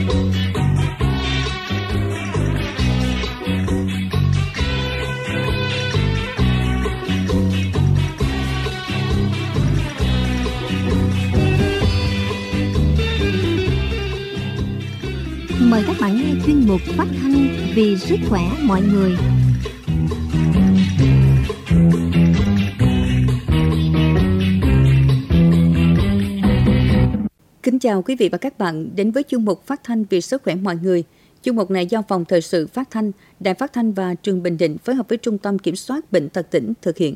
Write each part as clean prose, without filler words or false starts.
Mời các bạn nghe chuyên mục phát thanh vì sức khỏe mọi người. Kính chào quý vị và các bạn đến với chuyên mục phát thanh vì sức khỏe mọi người. Chuyên mục này do Phòng Thời sự Phát thanh, Đài Phát thanh và Truyền Bình Định phối hợp với Trung tâm Kiểm soát Bệnh tật tỉnh thực hiện.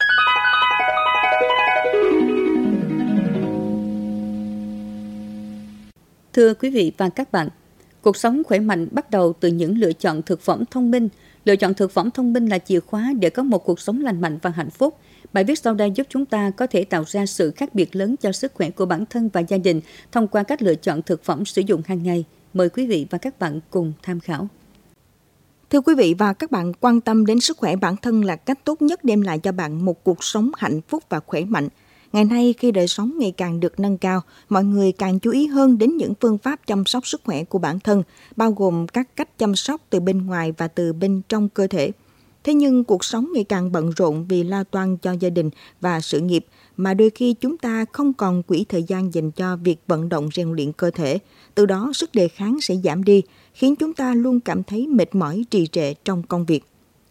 Thưa quý vị và các bạn, cuộc sống khỏe mạnh bắt đầu từ những lựa chọn thực phẩm thông minh. Lựa chọn thực phẩm thông minh là chìa khóa để có một cuộc sống lành mạnh và hạnh phúc. Bài viết sau đây giúp chúng ta có thể tạo ra sự khác biệt lớn cho sức khỏe của bản thân và gia đình thông qua cách lựa chọn thực phẩm sử dụng hàng ngày. Mời quý vị và các bạn cùng tham khảo. Thưa quý vị và các bạn, quan tâm đến sức khỏe bản thân là cách tốt nhất đem lại cho bạn một cuộc sống hạnh phúc và khỏe mạnh. Ngày nay, khi đời sống ngày càng được nâng cao, mọi người càng chú ý hơn đến những phương pháp chăm sóc sức khỏe của bản thân, bao gồm các cách chăm sóc từ bên ngoài và từ bên trong cơ thể. Thế nhưng cuộc sống ngày càng bận rộn vì lo toan cho gia đình và sự nghiệp, mà đôi khi chúng ta không còn quỹ thời gian dành cho việc vận động rèn luyện cơ thể. Từ đó sức đề kháng sẽ giảm đi, khiến chúng ta luôn cảm thấy mệt mỏi trì trệ trong công việc.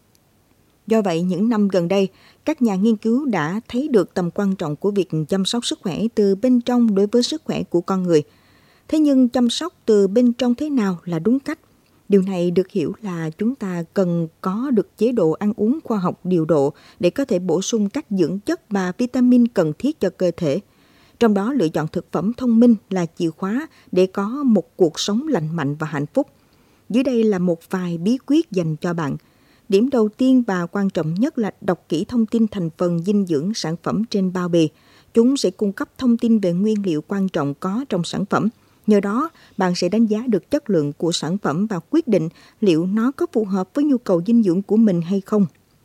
Do vậy, những năm gần đây, các nhà nghiên cứu đã thấy được tầm quan trọng của việc chăm sóc sức khỏe từ bên trong đối với sức khỏe của con người. Thế nhưng chăm sóc từ bên trong thế nào là đúng cách? Điều này được hiểu là chúng ta cần có được chế độ ăn uống khoa học điều độ để có thể bổ sung các dưỡng chất và vitamin cần thiết cho cơ thể. Trong đó, lựa chọn thực phẩm thông minh là chìa khóa để có một cuộc sống lành mạnh và hạnh phúc. Dưới đây là một vài bí quyết dành cho bạn. Điểm đầu tiên và quan trọng nhất là đọc kỹ thông tin thành phần dinh dưỡng sản phẩm trên bao bì. Chúng sẽ cung cấp thông tin về nguyên liệu quan trọng có trong sản phẩm. Nhờ đó, bạn sẽ đánh giá được chất lượng của sản phẩm và quyết định liệu nó có phù hợp với nhu cầu dinh dưỡng của mình hay không.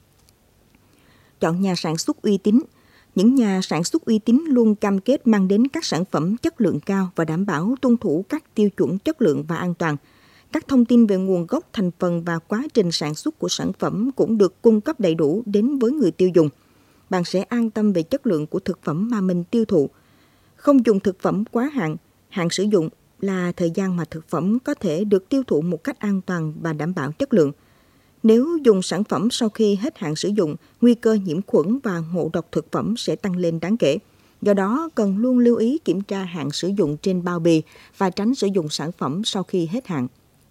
Chọn nhà sản xuất uy tín. Những nhà sản xuất uy tín luôn cam kết mang đến các sản phẩm chất lượng cao và đảm bảo tuân thủ các tiêu chuẩn chất lượng và an toàn. Các thông tin về nguồn gốc, thành phần và quá trình sản xuất của sản phẩm cũng được cung cấp đầy đủ đến với người tiêu dùng. Bạn sẽ an tâm về chất lượng của thực phẩm mà mình tiêu thụ. Không dùng thực phẩm quá hạn. Hạn sử dụng là thời gian mà thực phẩm có thể được tiêu thụ một cách an toàn và đảm bảo chất lượng. Nếu dùng sản phẩm sau khi hết hạn sử dụng, nguy cơ nhiễm khuẩn và ngộ độc thực phẩm sẽ tăng lên đáng kể. Do đó, cần luôn lưu ý kiểm tra hạn sử dụng trên bao bì và tránh sử dụng sản phẩm sau khi hết hạn.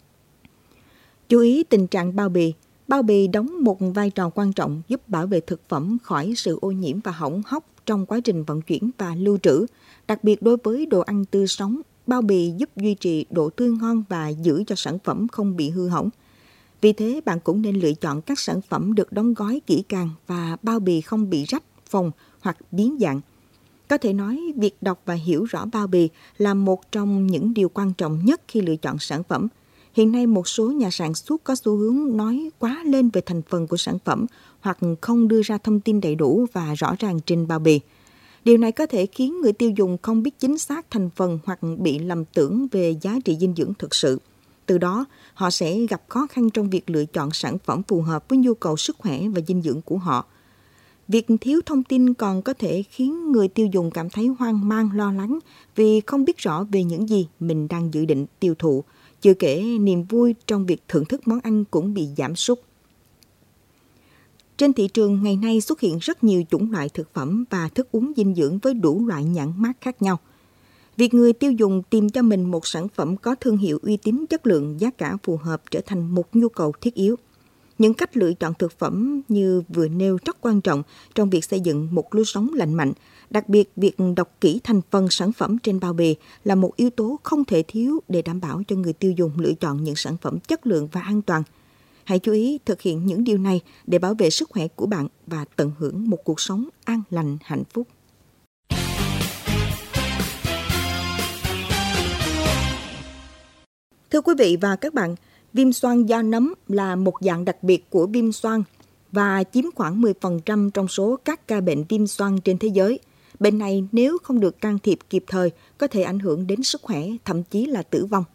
Chú ý tình trạng bao bì. Bao bì đóng một vai trò quan trọng giúp bảo vệ thực phẩm khỏi sự ô nhiễm và hỏng hóc trong quá trình vận chuyển và lưu trữ. Đặc biệt đối với đồ ăn tươi sống, bao bì giúp duy trì độ tươi ngon và giữ cho sản phẩm không bị hư hỏng. Vì thế, bạn cũng nên lựa chọn các sản phẩm được đóng gói kỹ càng và bao bì không bị rách, phồng hoặc biến dạng. Có thể nói, việc đọc và hiểu rõ bao bì là một trong những điều quan trọng nhất khi lựa chọn sản phẩm. Hiện nay, một số nhà sản xuất có xu hướng nói quá lên về thành phần của sản phẩm hoặc không đưa ra thông tin đầy đủ và rõ ràng trên bao bì. Điều này có thể khiến người tiêu dùng không biết chính xác thành phần hoặc bị lầm tưởng về giá trị dinh dưỡng thực sự. Từ đó, họ sẽ gặp khó khăn trong việc lựa chọn sản phẩm phù hợp với nhu cầu sức khỏe và dinh dưỡng của họ. Việc thiếu thông tin còn có thể khiến người tiêu dùng cảm thấy hoang mang, lo lắng vì không biết rõ về những gì mình đang dự định tiêu thụ. Chưa kể, niềm vui trong việc thưởng thức món ăn cũng bị giảm sút. Trên thị trường ngày nay xuất hiện rất nhiều chủng loại thực phẩm và thức uống dinh dưỡng với đủ loại nhãn mác khác nhau. Việc người tiêu dùng tìm cho mình một sản phẩm có thương hiệu uy tín, chất lượng, giá cả phù hợp trở thành một nhu cầu thiết yếu. Những cách lựa chọn thực phẩm như vừa nêu rất quan trọng trong việc xây dựng một lối sống lành mạnh. Đặc biệt, việc đọc kỹ thành phần sản phẩm trên bao bì là một yếu tố không thể thiếu để đảm bảo cho người tiêu dùng lựa chọn những sản phẩm chất lượng và an toàn. Hãy chú ý thực hiện những điều này để bảo vệ sức khỏe của bạn và tận hưởng một cuộc sống an lành, hạnh phúc. Thưa quý vị và các bạn, viêm xoang do nấm là một dạng đặc biệt của viêm xoang và chiếm khoảng 10% trong số các ca bệnh viêm xoang trên thế giới. Bệnh này nếu không được can thiệp kịp thời có thể ảnh hưởng đến sức khỏe, thậm chí là tử vong.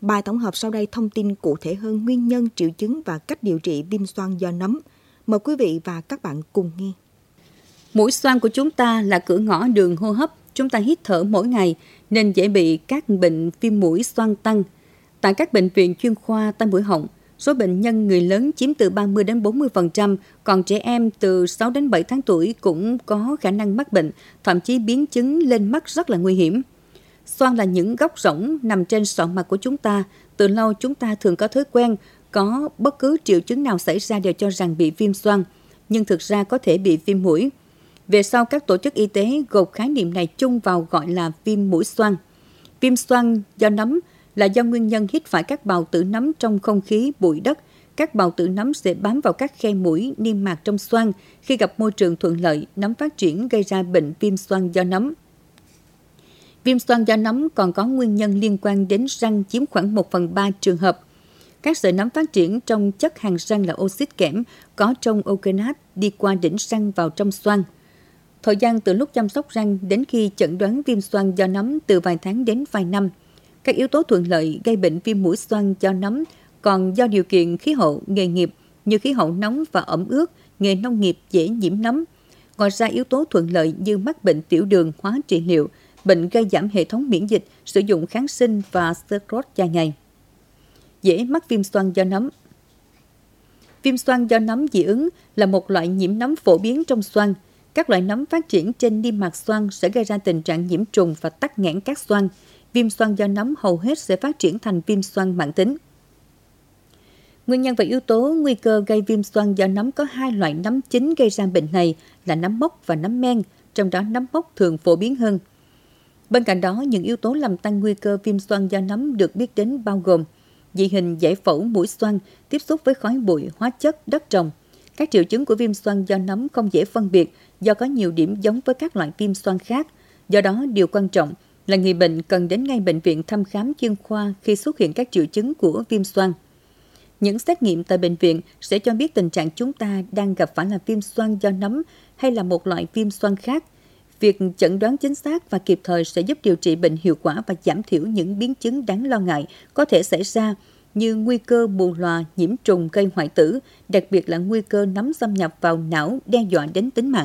Bài tổng hợp sau đây thông tin cụ thể hơn nguyên nhân, triệu chứng và cách điều trị viêm xoang do nấm. Mời quý vị và các bạn cùng nghe. Mũi xoang của chúng ta là cửa ngõ đường hô hấp. Chúng ta hít thở mỗi ngày nên dễ bị các bệnh viêm mũi xoang tăng. Tại các bệnh viện chuyên khoa tai mũi họng, số bệnh nhân người lớn chiếm từ 30 đến 40%, còn trẻ em từ 6 đến 7 tháng tuổi cũng có khả năng mắc bệnh, thậm chí biến chứng lên mắt rất là nguy hiểm. Xoang là những góc rỗng nằm trên sọ mặt của chúng ta. Từ lâu chúng ta thường có thói quen, có bất cứ triệu chứng nào xảy ra đều cho rằng bị viêm xoang, nhưng thực ra có thể bị viêm mũi. Về sau, các tổ chức y tế gộp khái niệm này chung vào gọi là viêm mũi xoang. Viêm xoang do nấm là do nguyên nhân hít phải các bào tử nấm trong không khí, bụi đất. Các bào tử nấm sẽ bám vào các khe mũi, niêm mạc trong xoang. Khi gặp môi trường thuận lợi, nấm phát triển gây ra bệnh viêm xoang do nấm. Viêm xoang do nấm còn có nguyên nhân liên quan đến răng chiếm khoảng 1/3 trường hợp. Các sợi nấm phát triển trong chất hàn răng là oxit kẽm có trong oxalate đi qua đỉnh răng vào trong xoang. Thời gian từ lúc chăm sóc răng đến khi chẩn đoán viêm xoang do nấm từ vài tháng đến vài năm. Các yếu tố thuận lợi gây bệnh viêm mũi xoang do nấm còn do điều kiện khí hậu, nghề nghiệp như khí hậu nóng và ẩm ướt, nghề nông nghiệp dễ nhiễm nấm. Ngoài ra, yếu tố thuận lợi như mắc bệnh tiểu đường, hóa trị liệu, bệnh gây giảm hệ thống miễn dịch, sử dụng kháng sinh và steroid dài ngày. Dễ mắc viêm xoang do nấm. Viêm xoang do nấm dị ứng là một loại nhiễm nấm phổ biến trong xoang. Các loại nấm phát triển trên niêm mạc xoang sẽ gây ra tình trạng nhiễm trùng và tắc nghẽn các xoang. Viêm xoang do nấm hầu hết sẽ phát triển thành viêm xoang mãn tính. Nguyên nhân và yếu tố nguy cơ gây viêm xoang do nấm có hai loại nấm chính gây ra bệnh này là nấm mốc và nấm men, trong đó nấm mốc thường phổ biến hơn. Bên cạnh đó, những yếu tố làm tăng nguy cơ viêm xoang do nấm được biết đến bao gồm dị hình giải phẫu mũi xoang, tiếp xúc với khói bụi, hóa chất, đất trồng. Các triệu chứng của viêm xoang do nấm không dễ phân biệt do có nhiều điểm giống với các loại viêm xoang khác. Do đó, điều quan trọng là người bệnh cần đến ngay bệnh viện thăm khám chuyên khoa khi xuất hiện các triệu chứng của viêm xoang. Những xét nghiệm tại bệnh viện sẽ cho biết tình trạng chúng ta đang gặp phải là viêm xoang do nấm hay là một loại viêm xoang khác. Việc chẩn đoán chính xác và kịp thời sẽ giúp điều trị bệnh hiệu quả và giảm thiểu những biến chứng đáng lo ngại có thể xảy ra như nguy cơ mù lòa, nhiễm trùng gây hoại tử, đặc biệt là nguy cơ nấm xâm nhập vào não đe dọa đến tính mạng.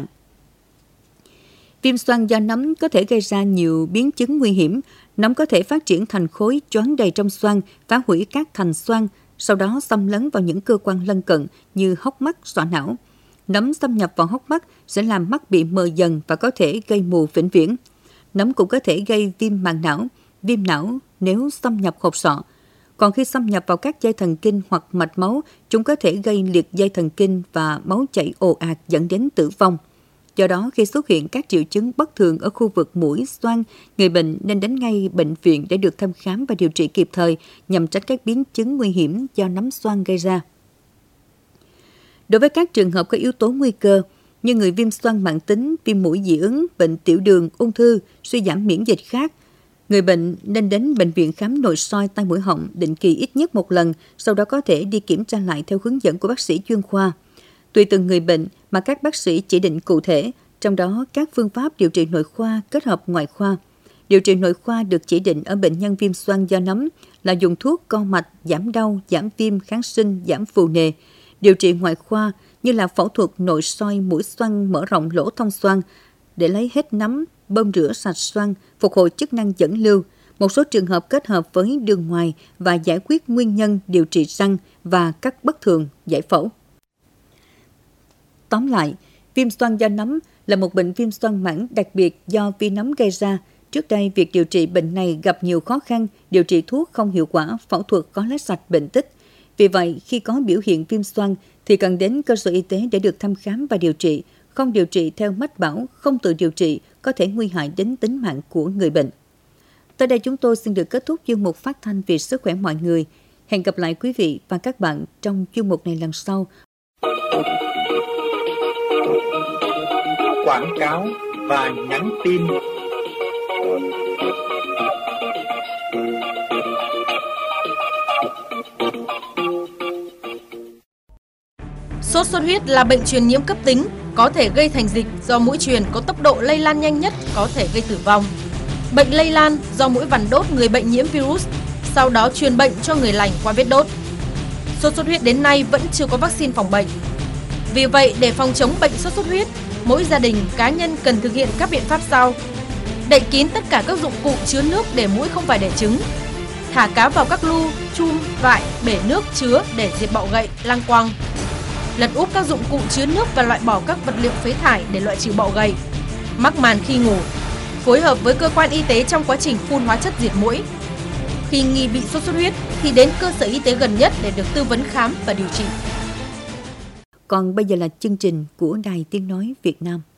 Viêm xoang do nấm có thể gây ra nhiều biến chứng nguy hiểm. Nấm có thể phát triển thành khối choán đầy trong xoang, phá hủy các thành xoang, sau đó xâm lấn vào những cơ quan lân cận như hốc mắt, sọ não. Nấm xâm nhập vào hốc mắt sẽ làm mắt bị mờ dần và có thể gây mù vĩnh viễn. Nấm cũng có thể gây viêm màng não, viêm não nếu xâm nhập hộp sọ. Còn khi xâm nhập vào các dây thần kinh hoặc mạch máu, chúng có thể gây liệt dây thần kinh và máu chảy ồ ạt dẫn đến tử vong. Do đó, khi xuất hiện các triệu chứng bất thường ở khu vực mũi, xoang, người bệnh nên đến ngay bệnh viện để được thăm khám và điều trị kịp thời nhằm tránh các biến chứng nguy hiểm do nấm xoang gây ra. Đối với các trường hợp có yếu tố nguy cơ như người viêm xoang mãn tính, viêm mũi dị ứng, bệnh tiểu đường, ung thư, suy giảm miễn dịch khác, người bệnh nên đến bệnh viện khám nội soi tai mũi họng định kỳ ít nhất một lần, sau đó có thể đi kiểm tra lại theo hướng dẫn của bác sĩ chuyên khoa. Tùy từng người bệnh mà các bác sĩ chỉ định cụ thể, trong đó các phương pháp điều trị nội khoa kết hợp ngoại khoa. Điều trị nội khoa được chỉ định ở bệnh nhân viêm xoang do nấm là dùng thuốc co mạch, giảm đau, giảm viêm, kháng sinh, giảm phù nề. Điều trị ngoại khoa như là phẫu thuật nội soi mũi xoang, mở rộng lỗ thông xoang để lấy hết nấm, bơm rửa sạch xoang, phục hồi chức năng dẫn lưu. Một số trường hợp kết hợp với đường ngoài và giải quyết nguyên nhân điều trị răng và cắt bất thường, giải phẫu. Tóm lại, viêm xoang do nấm là một bệnh viêm xoang mãn đặc biệt do vi nấm gây ra. Trước đây, việc điều trị bệnh này gặp nhiều khó khăn, điều trị thuốc không hiệu quả, phẫu thuật có lấy sạch bệnh tích. Vì vậy, khi có biểu hiện viêm xoang thì cần đến cơ sở y tế để được thăm khám và điều trị. Không điều trị theo mách bảo, không tự điều trị có thể nguy hại đến tính mạng của người bệnh. Tới đây chúng tôi xin được kết thúc chuyên mục phát thanh vì sức khỏe mọi người. Hẹn gặp lại quý vị và các bạn trong chuyên mục này lần sau. Quảng cáo và nhắn tin. Sốt xuất huyết là bệnh truyền nhiễm cấp tính, có thể gây thành dịch do muỗi truyền có tốc độ lây lan nhanh nhất, có thể gây tử vong. Bệnh lây lan do muỗi vằn đốt người bệnh nhiễm virus, sau đó truyền bệnh cho người lành qua vết đốt. Sốt xuất huyết đến nay vẫn chưa có vaccine phòng bệnh. Vì vậy, để phòng chống bệnh sốt xuất huyết, mỗi gia đình, cá nhân cần thực hiện các biện pháp sau. Đậy kín tất cả các dụng cụ chứa nước để muỗi không phải đẻ trứng. Thả cá vào các lu, chum, vại, bể nước chứa để diệt bọ gậy, lăng quăng. Lật úp các dụng cụ chứa nước và loại bỏ các vật liệu phế thải để loại trừ bọ gậy. Mắc màn khi ngủ. Phối hợp với cơ quan y tế trong quá trình phun hóa chất diệt muỗi. Khi nghi bị sốt xuất huyết thì đến cơ sở y tế gần nhất để được tư vấn khám và điều trị. Còn bây giờ là chương trình của Đài Tiếng Nói Việt Nam.